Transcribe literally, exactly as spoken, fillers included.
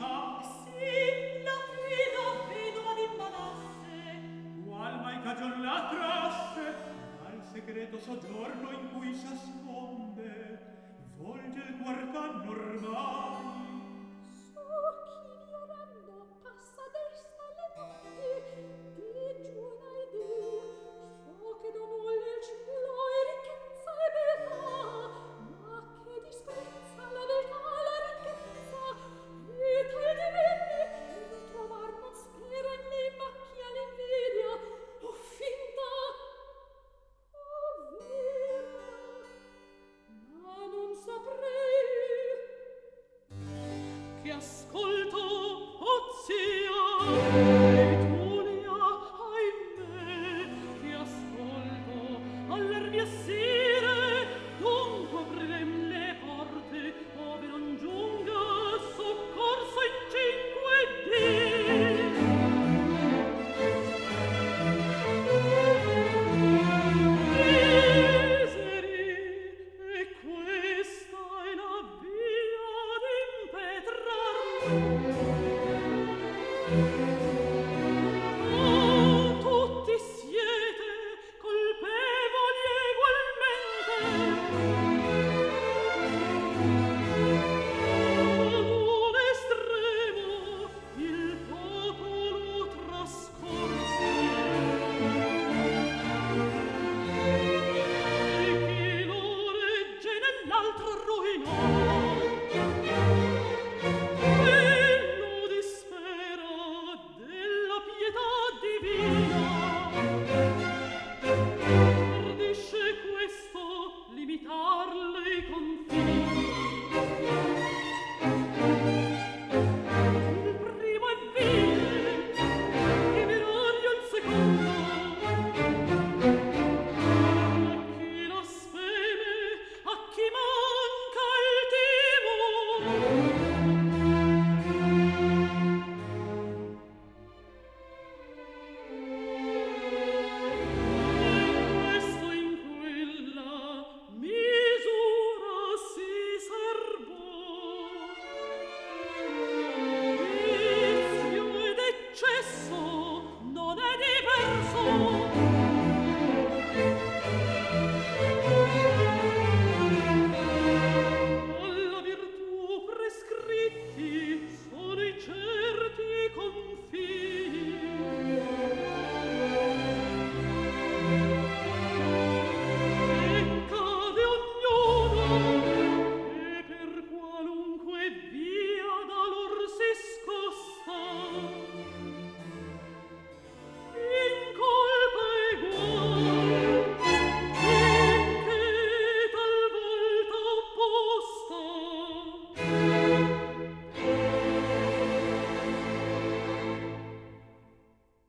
città. Sì, la fida vedova di Manasse. Qual mai cagion la trasse al segreto soggiorno in cui s'asconde, volge il quart'anno ormai. So chi violando passa desta le notti, digiuna ed io, so che da nulla il cielo è ricchezza e beltà, ma che disprezza la beltà e la ricchezza, e tal divenne che di trovar non spera né macchia l'invidia, o finta, o vera, ma non saprei che ascolto, o zia, e Giulia, ahimè, che ascolto aller mie sire, dunque aprem le porte, ove non giunga soccorso in cinque dì. Miseri, e questa è la via d'impetrarmi.